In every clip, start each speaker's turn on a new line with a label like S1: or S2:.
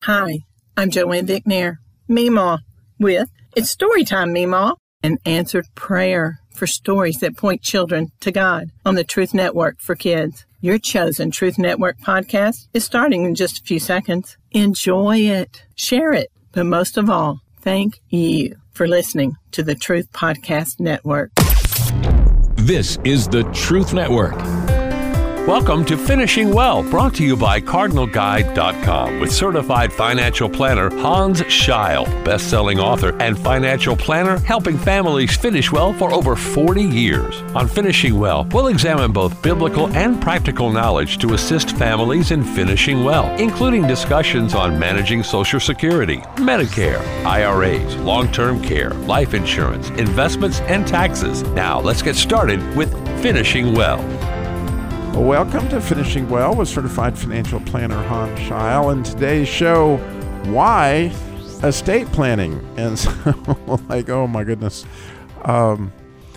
S1: Hi, I'm Joanne Dicknair, Meemaw, with It's Storytime, Meemaw, an answered prayer for stories that point children to God on the Truth Network for Kids. Your chosen Truth Network podcast is starting in just a few seconds. Enjoy it, share it, but most of all, thank you for listening to the Truth Podcast Network.
S2: This is the Truth Network. Welcome to Finishing Well, brought to you by CardinalGuide.com with certified financial planner Hans Scheil, best-selling author and financial planner helping families finish well for over 40 years. On Finishing Well, we'll examine both biblical and practical knowledge to assist families in finishing well, including discussions on managing Social Security, Medicare, IRAs, long-term care, life insurance, investments, and taxes. Now, let's get started with Finishing Well.
S3: Welcome to Finishing Well with certified financial planner Hans Scheil. And today's show, why estate planning? And so, like, oh my goodness. The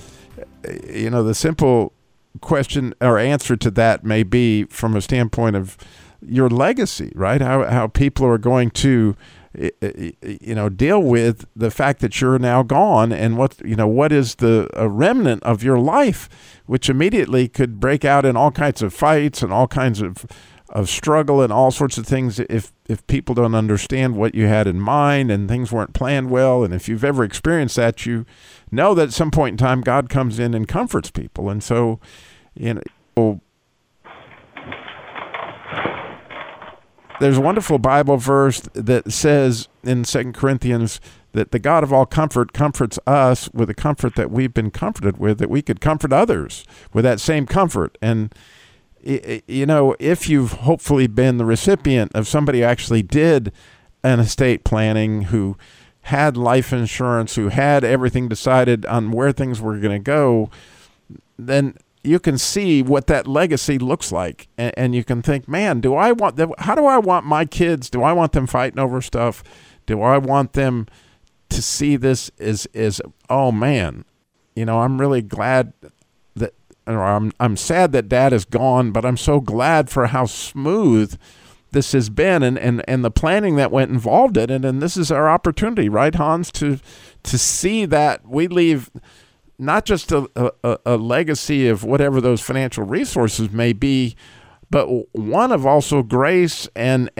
S3: simple question or answer to that may be from a standpoint of your legacy, right? How people are going to deal with the fact that you're now gone, and what is a remnant of your life, which immediately could break out in all kinds of fights and all kinds of struggle and all sorts of things if people don't understand what you had in mind and things weren't planned well. And if you've ever experienced that, you know that at some point in time God comes in and comforts people. And so, there's a wonderful Bible verse that says in 2 Corinthians that the God of all comfort comforts us with the comfort that we've been comforted with, that we could comfort others with that same comfort. And, if you've hopefully been the recipient of somebody who actually did an estate planning, who had life insurance, who had everything decided on where things were going to go, then you can see what that legacy looks like, and you can think, man, how do I want my kids? Do I want them fighting over stuff? Do I want them to see this as oh man, I'm really glad that, or I'm sad that Dad is gone, but I'm so glad for how smooth this has been, and the planning that went involved in it. And this is our opportunity, right, Hans, to see that we leave not just a legacy of whatever those financial resources may be, but one of also grace and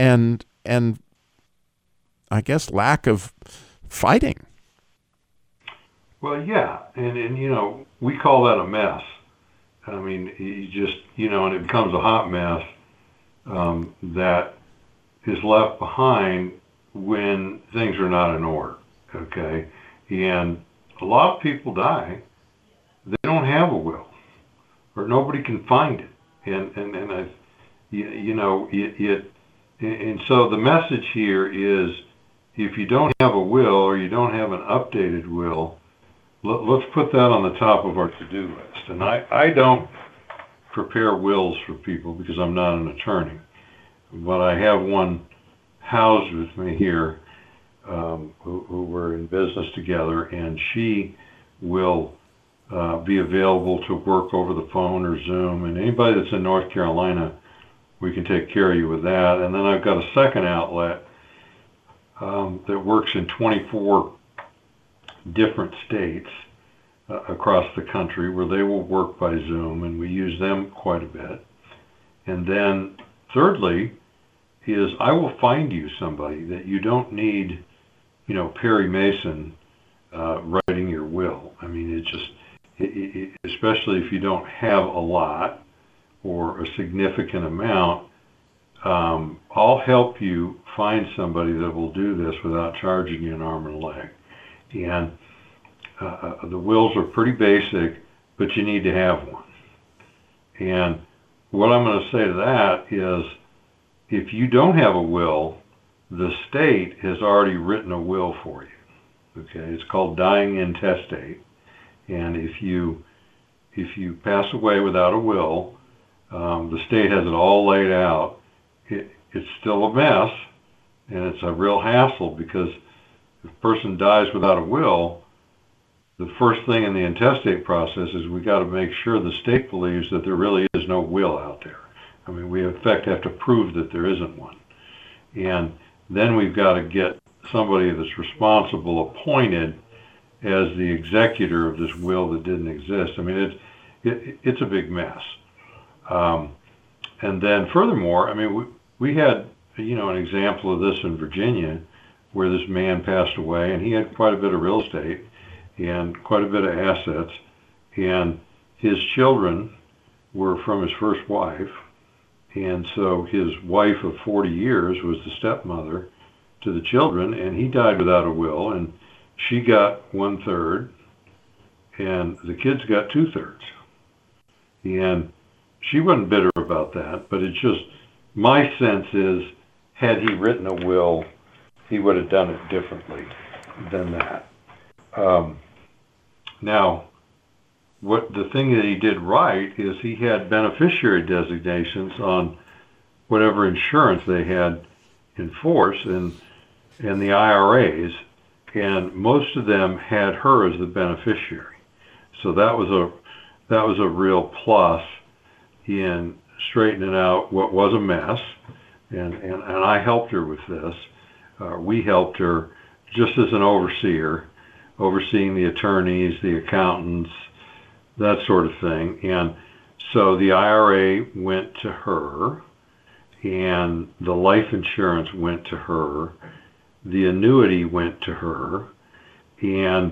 S3: I guess lack of fighting.
S4: Well, yeah, and we call that a mess. I mean, you just and it becomes a hot mess that is left behind when things are not in order. Okay, and a lot of people die. They don't have a will, or nobody can find it, and so the message here is, if you don't have a will or you don't have an updated will, let's put that on the top of our to-do list. And I don't prepare wills for people because I'm not an attorney, but I have one housed with me here who we're in business together, and she will be available to work over the phone or Zoom. And anybody that's in North Carolina, we can take care of you with that. And then I've got a second outlet that works in 24 different states across the country, where they will work by Zoom, and we use them quite a bit. And then thirdly is, I will find you somebody that you don't need, Perry Mason writing your will. I mean, especially if you don't have a lot or a significant amount, I'll help you find somebody that will do this without charging you an arm and a leg. And the wills are pretty basic, but you need to have one. And what I'm going to say to that is, if you don't have a will, the state has already written a will for you. Okay, it's called dying intestate. And if you pass away without a will, the state has it all laid out. It's still a mess, and it's a real hassle, because if a person dies without a will, the first thing in the intestate process is we got to make sure the state believes that there really is no will out there. I mean, we in fact have to prove that there isn't one. And then we've got to get somebody that's responsible appointed as the executor of this will that didn't exist. I mean, it's a big mess. And then furthermore, I mean, we had, an example of this in Virginia where this man passed away, and he had quite a bit of real estate and quite a bit of assets, and his children were from his first wife, and so his wife of 40 years was the stepmother to the children, and he died without a will, and she got 1/3, and the kids got 2/3. And she wasn't bitter about that, but it's just, my sense is, had he written a will, he would have done it differently than that. Now, what the thing that he did right is he had beneficiary designations on whatever insurance they had in force and the IRAs, and most of them had her as the beneficiary. So that was a real plus in straightening out what was a mess, and I helped her with this. We helped her just as an overseer, overseeing the attorneys, the accountants, that sort of thing. And so the IRA went to her, and the life insurance went to her, the annuity went to her, and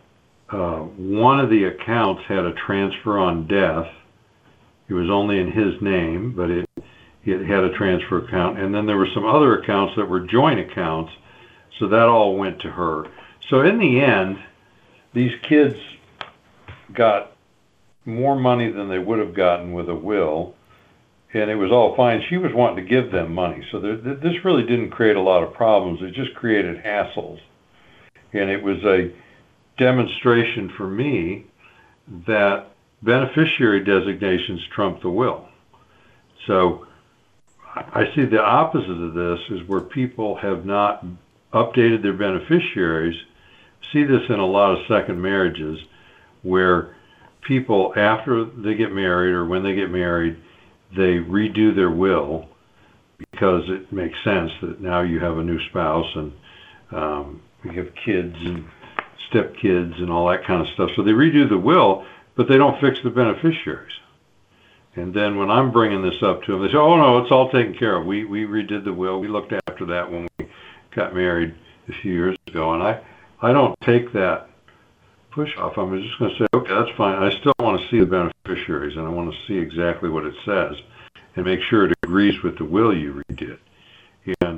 S4: one of the accounts had a transfer on death. It was only in his name, but it had a transfer account. And then there were some other accounts that were joint accounts, so that all went to her. So in the end, these kids got more money than they would have gotten with a will, and it was all fine. She was wanting to give them money, so this really didn't create a lot of problems. It just created hassles, and it was a demonstration for me that beneficiary designations trump the will. So I see the opposite of this is where people have not updated their beneficiaries. See this in a lot of second marriages where people, after they get married or when they get married, they redo their will because it makes sense that now you have a new spouse and you have kids and stepkids and all that kind of stuff. So they redo the will, but they don't fix the beneficiaries. And then when I'm bringing this up to them, they say, oh, no, it's all taken care of. We redid the will. We looked after that when we got married a few years ago. And I don't take that push off. I'm just going to say, okay, that's fine. I still want to see the beneficiaries, and I want to see exactly what it says and make sure it agrees with the will you redid. And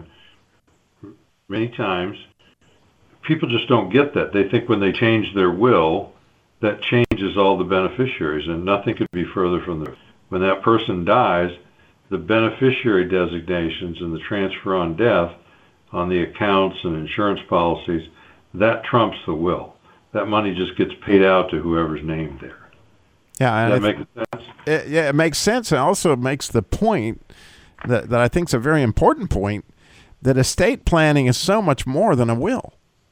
S4: many times, people just don't get that. They think when they change their will, that changes all the beneficiaries, and nothing could be further from the... When that person dies, the beneficiary designations and the transfer on death on the accounts and insurance policies, that trumps the will. That money just gets paid out to whoever's named there.
S3: Yeah,
S4: Does that make sense?
S3: It makes sense, and also makes the point that I think is a very important point, that estate planning is so much more than a will.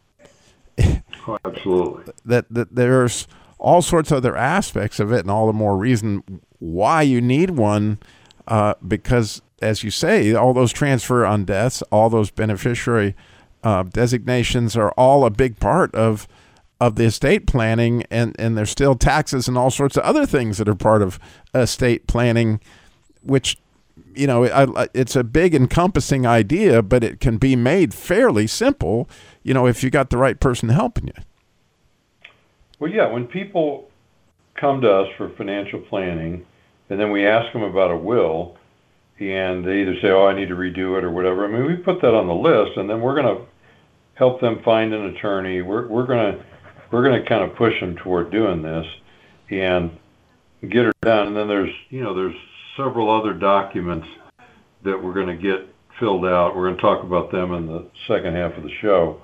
S4: Oh, absolutely.
S3: That there's all sorts of other aspects of it, and all the more reason why you need one, because, as you say, all those transfer on deaths, all those beneficiary designations are all a big part of the estate planning, and there's still taxes and all sorts of other things that are part of estate planning, which, it's a big encompassing idea, but it can be made fairly simple, if you got the right person helping you.
S4: Well, yeah, when people come to us for financial planning, and then we ask them about a will, and they either say, oh, I need to redo it or whatever. I mean, we put that on the list, and then we're going to help them find an attorney. We're going to kind of push them toward doing this and get her done. And then there's several other documents that we're going to get filled out. We're going to talk about them in the second half of the show.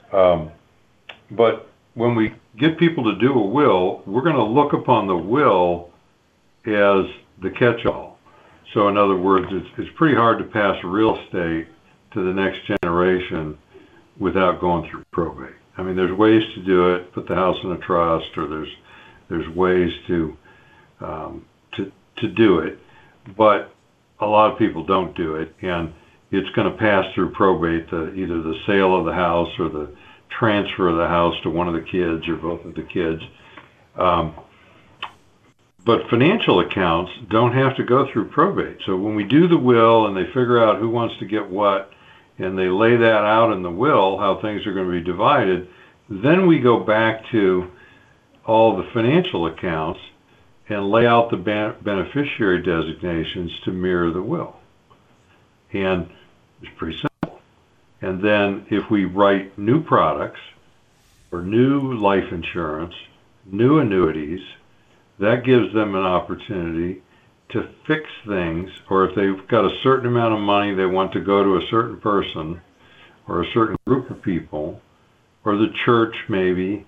S4: But when we get people to do a will, we're going to look upon the will as the catch-all. So in other words, it's pretty hard to pass real estate to the next generation without going through probate. I mean, there's ways to do it, put the house in a trust, or there's ways to do it, but a lot of people don't do it. And it's going to pass through probate, either the sale of the house or the transfer of the house to one of the kids or both of the kids. But financial accounts don't have to go through probate. So when we do the will and they figure out who wants to get what, and they lay that out in the will, how things are going to be divided, then we go back to all the financial accounts and lay out the beneficiary designations to mirror the will. And it's pretty simple. And then if we write new products or new life insurance, new annuities, that gives them an opportunity to fix things, or if they've got a certain amount of money they want to go to a certain person or a certain group of people, or the church maybe,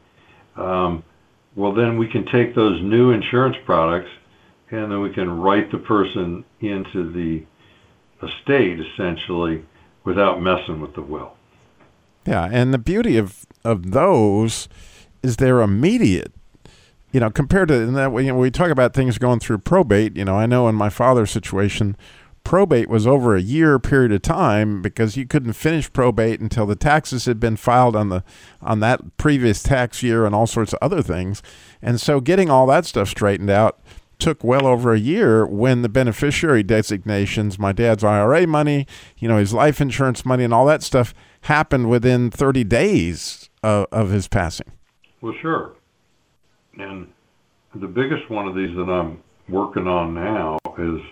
S4: well then we can take those new insurance products and then we can write the person into the estate essentially without messing with the will.
S3: Yeah, and the beauty of those is they're immediate. You know, compared to in that way, we talk about things going through probate. You know, I know in my father's situation, probate was over a year period of time because you couldn't finish probate until the taxes had been filed on that previous tax year and all sorts of other things. And so getting all that stuff straightened out took well over a year when the beneficiary designations, my dad's IRA money, you know, his life insurance money and all that stuff happened within 30 days of his passing.
S4: Well, sure. And the biggest one of these that I'm working on now is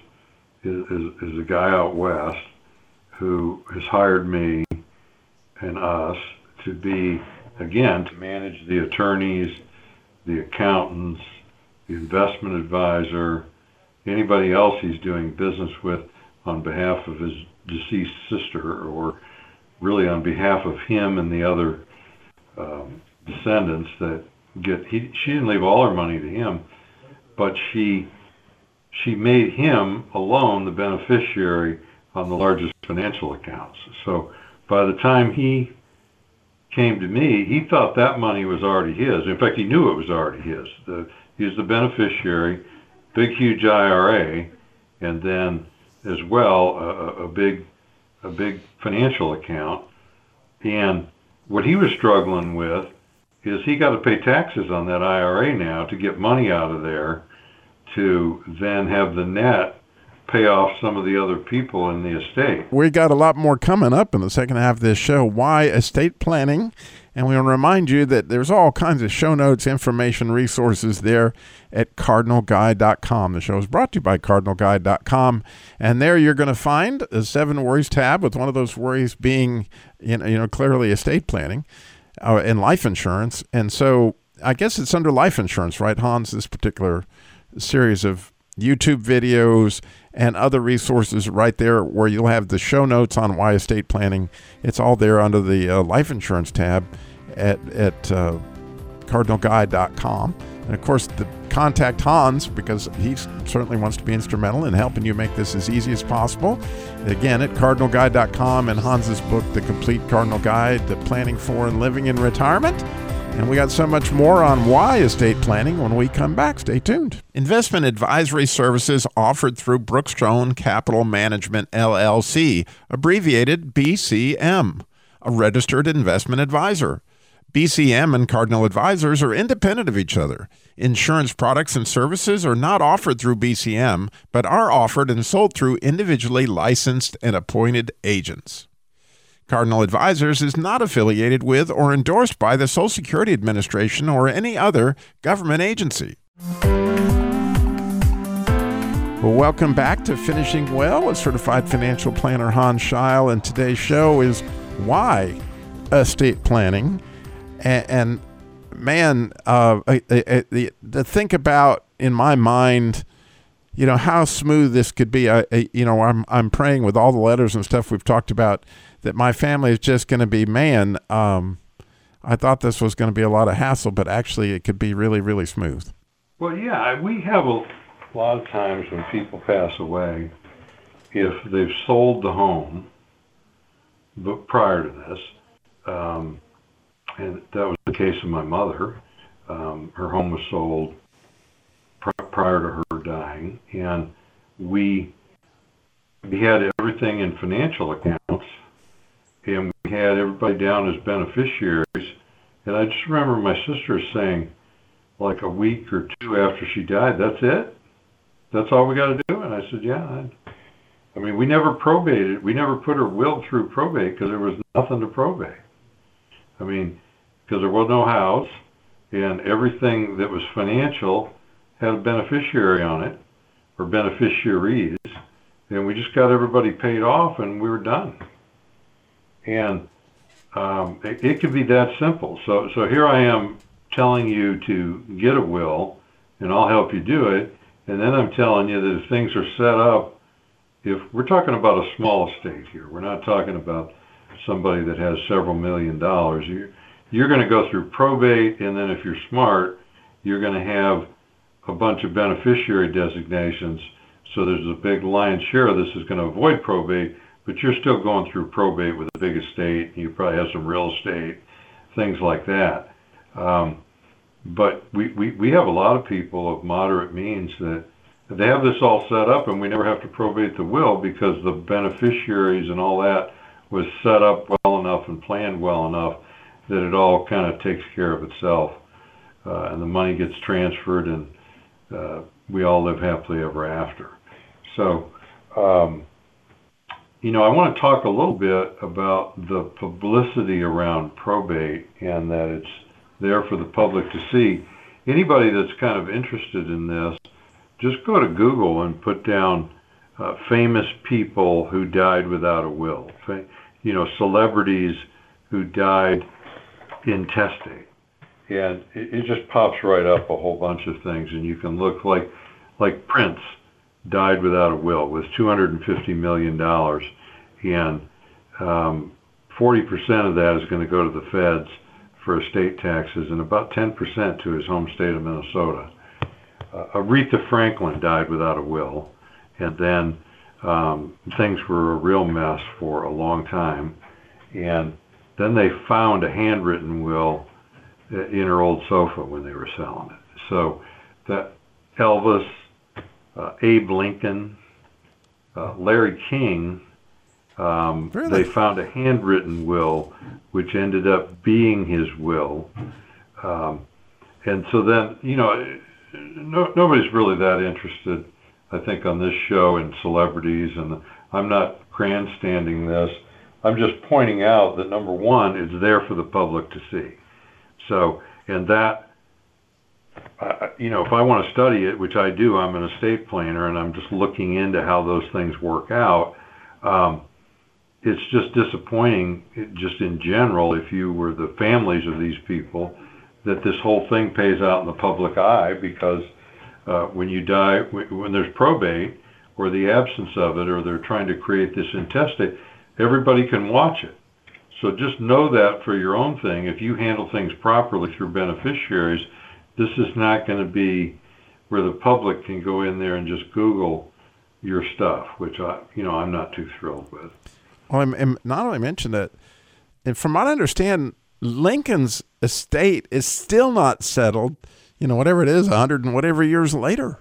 S4: a guy out west who has hired me and us to be, again, to manage the attorneys, the accountants, the investment advisor, anybody else he's doing business with on behalf of his deceased sister, or really on behalf of him and the other descendants that she didn't leave all her money to him, but she made him alone the beneficiary on the largest financial accounts. So by the time he came to me, he thought that money was already his. In fact, he knew it was already his. He was the beneficiary, big, huge IRA, and then as well a big financial account. And what he was struggling with is he got to pay taxes on that IRA now to get money out of there to then have the net pay off some of the other people in the estate.
S3: We got a lot more coming up in the second half of this show. Why estate planning? And we want to remind you that there's all kinds of show notes, information, resources there at cardinalguide.com. The show is brought to you by cardinalguide.com. And there you're going to find a 7 worries tab, with one of those worries being, clearly estate planning and life insurance. And so I guess it's under life insurance, right, Hans, this particular series of YouTube videos and other resources right there where you'll have the show notes on why estate planning. It's all there under the life insurance tab at cardinalguide.com. And of course, contact Hans, because he certainly wants to be instrumental in helping you make this as easy as possible. Again, at cardinalguide.com, and Hans's book, The Complete Cardinal Guide to Planning for and Living in Retirement. And we got so much more on why estate planning when we come back. Stay tuned. Investment advisory services offered through Brookstone Capital Management, LLC, abbreviated BCM, a registered investment advisor. BCM and Cardinal Advisors are independent of each other. Insurance products and services are not offered through BCM, but are offered and sold through individually licensed and appointed agents. Cardinal Advisors is not affiliated with or endorsed by the Social Security Administration or any other government agency. Well, welcome back to Finishing Well with Certified Financial Planner Hans Scheil, and today's show is why estate planning. And man, to think about, in my mind, how smooth this could be. I'm praying with all the letters and stuff we've talked about that my family is just going to be, I thought this was going to be a lot of hassle, but actually it could be really, really smooth.
S4: Well, yeah, we have a lot of times when people pass away, if they've sold the home, but prior to this, and that was the case of my mother, her home was sold prior to her dying, and we had everything in financial accounts accounts, and we had everybody down as beneficiaries. And I just remember my sister saying, like a week or two after she died, "That's it? That's all we got to do?" And I said, "Yeah." I mean, we never probated. We never put her will through probate because there was nothing to probate. I mean, because there was no house, and everything that was financial had a beneficiary on it, or beneficiaries, and we just got everybody paid off, and we were done. And it could be that simple. So here I am telling you to get a will, and I'll help you do it, and then I'm telling you that if things are set up, if we're talking about a small estate here, we're not talking about somebody that has several $1 million. You're going to go through probate, and then if you're smart, you're going to have a bunch of beneficiary designations. So there's a big lion's share of this is going to avoid probate, but you're still going through probate with a big estate. You probably have some real estate, things like that. But we have a lot of people of moderate means that they have this all set up, and we never have to probate the will because the beneficiaries and all that was set up well enough and planned well enough that it all kind of takes care of itself, and the money gets transferred, and we all live happily ever after. So, I want to talk a little bit about the publicity around probate and that it's there for the public to see. Anybody that's kind of interested in this, just go to Google and put down famous people who died without a will. Celebrities who died intestate. And it just pops right up a whole bunch of things. And you can look like Prince died without a will with $250 million. And 40% of that is going to go to the feds for estate taxes and about 10% to his home state of Minnesota. Aretha Franklin died without a will, and then things were a real mess for a long time, and then they found a handwritten will in her old sofa when they were selling it. So that Elvis, Abe Lincoln, Larry King,
S3: Really?
S4: They found a handwritten will which ended up being his will, and so then nobody's really that interested, I think, on this show in celebrities, and I'm not grandstanding this. I'm just pointing out that, number one, it's there for the public to see. So, and that, if I want to study it, which I do, I'm an estate planner, and I'm just looking into how those things work out. It's just disappointing, just in general, if you were the families of these people, that this whole thing pays out in the public eye, because when you die, when there's probate or the absence of it, or they're trying to create this intestate, everybody can watch it. So just know that for your own thing, if you handle things properly through beneficiaries, this is not going to be where the public can go in there and just Google your stuff, which I'm not too thrilled with.
S3: Well, and not only mentioned that, and from what I understand, Lincoln's estate is still not settled, whatever it is, 100 and whatever years later.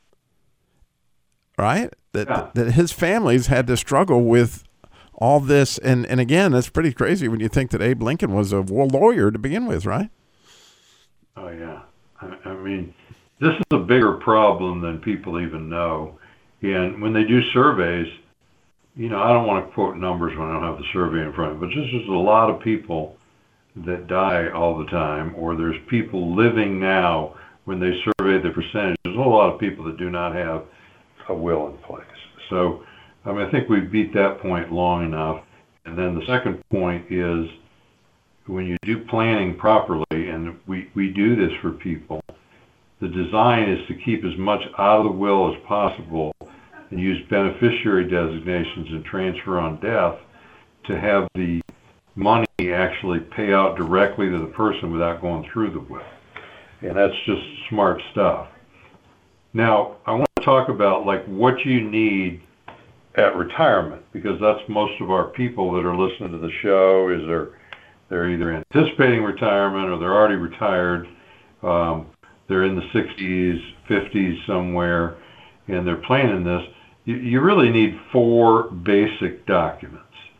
S3: Right? That his family's had to struggle with all this. And again, that's pretty crazy when you think that Abe Lincoln was a lawyer to begin with, right?
S4: Oh, yeah. I mean, this is a bigger problem than people even know. And when they do surveys, I don't want to quote numbers when I don't have the survey in front of me, but just there's a lot of people that die all the time, or there's people living now. When they survey the percentage, there's a lot of people that do not have a will in place. So, I think we've beat that point long enough. And then the second point is, when you do planning properly, and we do this for people, the design is to keep as much out of the will as possible and use beneficiary designations and transfer on death to have the money actually pay out directly to the person without going through the will. And that's just smart stuff. Now, I want to talk about what you need at retirement, because that's most of our people that are listening to the show. Is they're either anticipating retirement or they're already retired. They're in the 60s, 50s somewhere, and they're planning this. You really need 4 basic documents.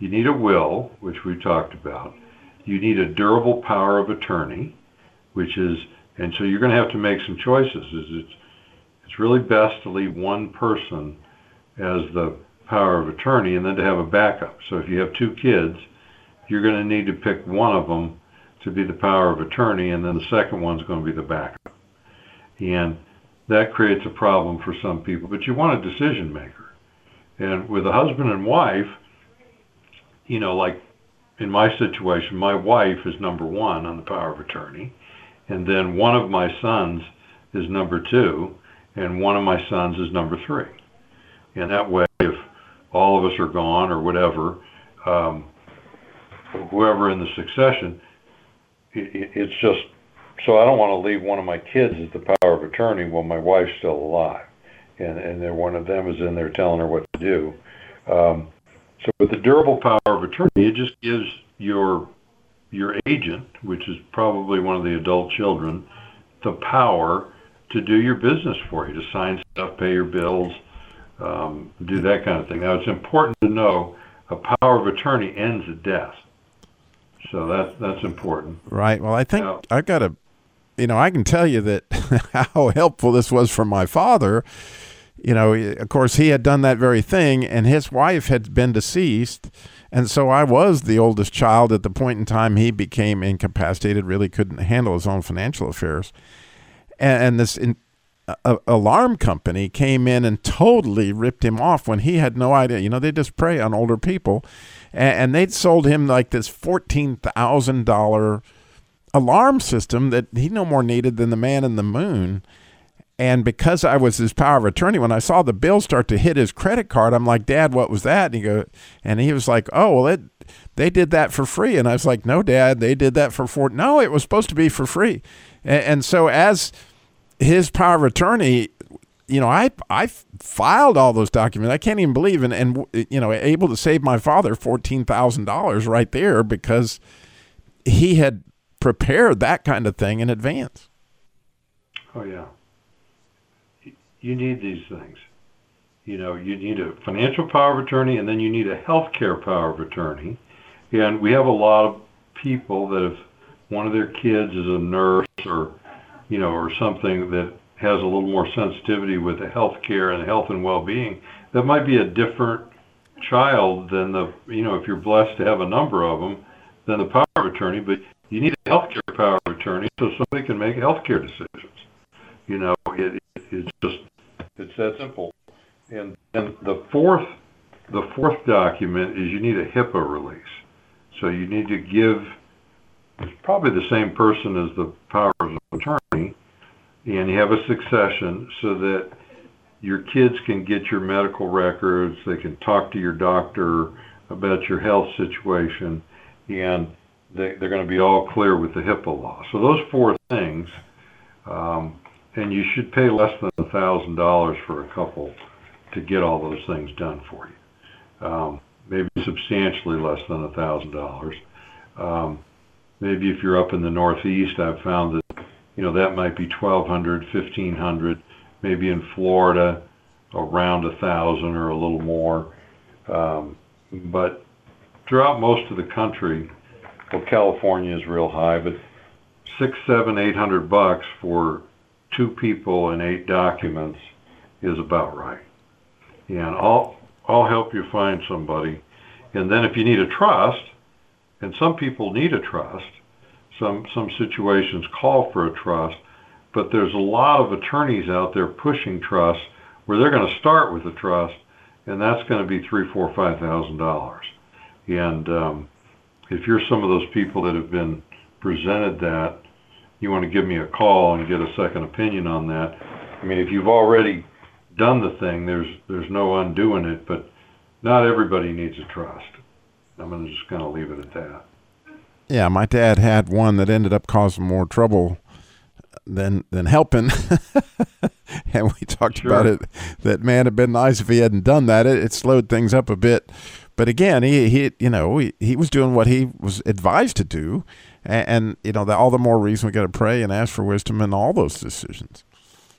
S4: You need a will, which we talked about. You need a durable power of attorney, which is, and so you're going to have to make some choices. It's really best to leave one person as the power of attorney and then to have a backup. So if you have two kids, you're going to need to pick one of them to be the power of attorney, and then the second one's going to be the backup. And that creates a problem for some people, but you want a decision maker. And with a husband and wife, you know, like in my situation, my wife is number one on the power of attorney, and then one of my sons is number two, and one of my sons is number three. And that way, if all of us are gone or whatever, whoever in the succession, it's just, so I don't want to leave one of my kids as the power of attorney while my wife's still alive, and then one of them is in there telling her what to do. So with the durable power of attorney, it just gives your agent, which is probably one of the adult children, the power to do your business for you, to sign stuff, pay your bills, do that kind of thing. Now, it's important to know a power of attorney ends at death. So that's important.
S3: Right. Well, I think I've got to, I can tell you that how helpful this was for my father. Of course, he had done that very thing, and his wife had been deceased. And so I was the oldest child at the point in time he became incapacitated, really couldn't handle his own financial affairs. And this alarm company came in and totally ripped him off when he had no idea. They just prey on older people. And they'd sold him like this $14,000 alarm system that he no more needed than the man in the moon. And because I was his power of attorney, when I saw the bill start to hit his credit card, I'm like, Dad, what was that? And he was like, oh, well, they did that for free. And I was like, no, Dad, they did that for no, it was supposed to be for free. And so as his power of attorney, I filed all those documents. I can't even believe and able to save my father $14,000 right there because he had prepared that kind of thing in advance.
S4: Oh, yeah. You need these things. You need a financial power of attorney, and then you need a healthcare power of attorney. And we have a lot of people that if one of their kids is a nurse or something that has a little more sensitivity with the healthcare and health and well-being, that might be a different child than if you're blessed to have a number of them, than the power of attorney. But you need a healthcare power of attorney so somebody can make healthcare decisions. It's that simple. And the fourth document is you need a HIPAA release. So you need to give, it's probably the same person as the power of attorney, and you have a succession so that your kids can get your medical records, they can talk to your doctor about your health situation, and they're going to be all clear with the HIPAA law. So those four things, and you should pay less than $1,000 for a couple to get all those things done for you. Maybe substantially less than $1,000. Maybe if you're up in the Northeast, I've found that that might be $1,200, $1,500. Maybe in Florida, around $1,000 or a little more. But throughout most of the country, well, California is real high, but $600, $700, $800 for 2 people and 8 documents is about right. And I'll help you find somebody. And then if you need a trust, and some people need a trust, some situations call for a trust, but there's a lot of attorneys out there pushing trusts where they're going to start with a trust, and that's going to be $3,000, $4,000, $5,000. And if you're some of those people that have been presented that, you want to give me a call and get a second opinion on that. I mean, if you've already done the thing, there's no undoing it, but not everybody needs a trust. I'm just going to leave it at that.
S3: Yeah, my dad had one that ended up causing more trouble than helping. And we talked about it, that man, it'd been nice if he hadn't done that. It slowed things up a bit. But again, he was doing what he was advised to do. And all the more reason we got to pray and ask for wisdom in all those decisions.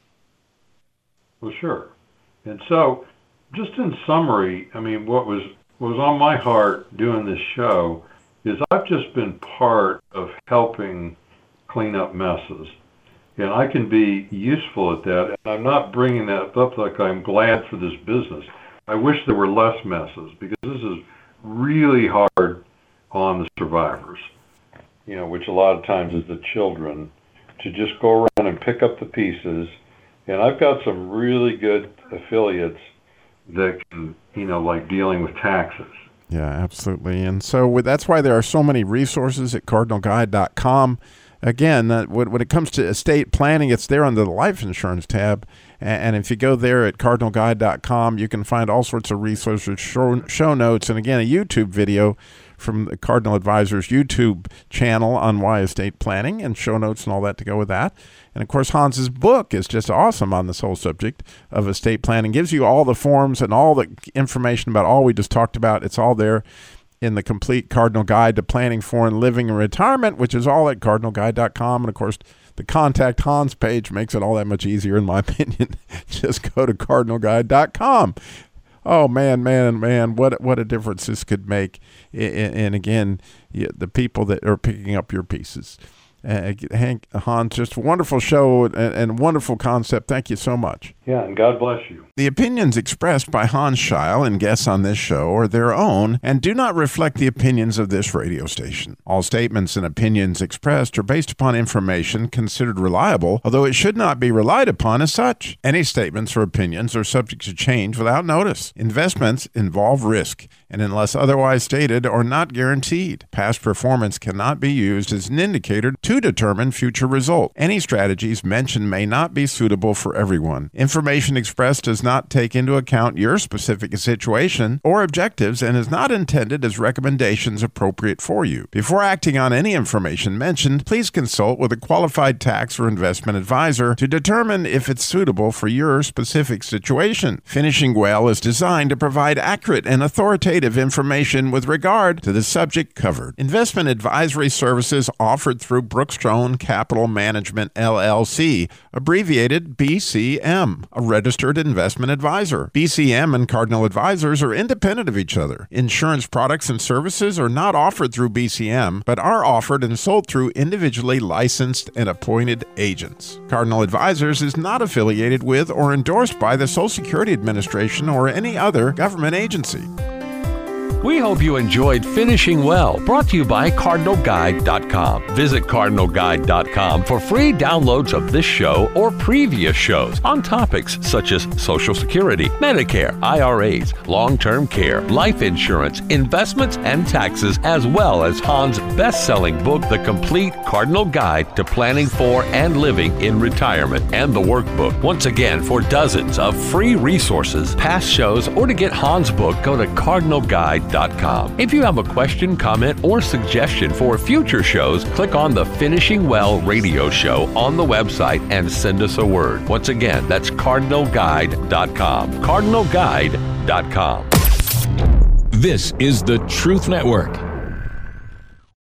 S4: Well, sure. And so, just in summary, I mean, what was was on my heart doing this show is I've just been part of helping clean up messes. And I can be useful at that. And I'm not bringing that up like I'm glad for this business. I wish there were less messes, because this is really hard on the survivors, which a lot of times is the children, to just go around and pick up the pieces. And I've got some really good affiliates that can, like dealing with taxes.
S3: Yeah, absolutely. And so that's why there are so many resources at cardinalguide.com. Again, when it comes to estate planning, it's there under the life insurance tab. And if you go there at cardinalguide.com, you can find all sorts of resources, show notes, and again, a YouTube video from the Cardinal Advisors YouTube channel on why estate planning, and show notes and all that to go with that. And of course, Hans's book is just awesome on this whole subject of estate planning. Gives you all the forms and all the information about all we just talked about. It's all there in the complete Cardinal Guide to Planning for and Living in Retirement, which is all at cardinalguide.com. And of course, the Contact Hans page makes it all that much easier, in my opinion. Just go to cardinalguide.com. Oh, man, what a difference this could make. And again, the people that are picking up your pieces. Hank, Hans, just a wonderful show and wonderful concept. Thank you so much.
S4: Yeah, and God bless you.
S3: The opinions expressed by Hans Scheil and guests on this show are their own and do not reflect the opinions of this radio station. All statements and opinions expressed are based upon information considered reliable, although it should not be relied upon as such. Any statements or opinions are subject to change without notice. Investments involve risk, and unless otherwise stated, are not guaranteed. Past performance cannot be used as an indicator to determine future results. Any strategies mentioned may not be suitable for everyone. Information expressed does not take into account your specific situation or objectives and is not intended as recommendations appropriate for you. Before acting on any information mentioned, please consult with a qualified tax or investment advisor to determine if it's suitable for your specific situation. Finishing Well is designed to provide accurate and authoritative information with regard to the subject covered. Investment advisory services offered through Brookstone Capital Management, LLC, abbreviated BCM, a registered investment advisor. BCM and Cardinal Advisors are independent of each other. Insurance products and services are not offered through BCM, but are offered and sold through individually licensed and appointed agents. Cardinal Advisors is not affiliated with or endorsed by the Social Security Administration or any other government agency.
S2: We hope you enjoyed Finishing Well, brought to you by CardinalGuide.com. Visit CardinalGuide.com for free downloads of this show or previous shows on topics such as Social Security, Medicare, IRAs, long-term care, life insurance, investments, and taxes, as well as Hans' best-selling book, The Complete Cardinal Guide to Planning for and Living in Retirement, and the workbook. Once again, for dozens of free resources, past shows, or to get Hans' book, go to CardinalGuide.com. If you have a question, comment, or suggestion for future shows, click on the Finishing Well radio show on the website and send us a word. Once again, that's CardinalGuide.com. CardinalGuide.com. This is the Truth Network.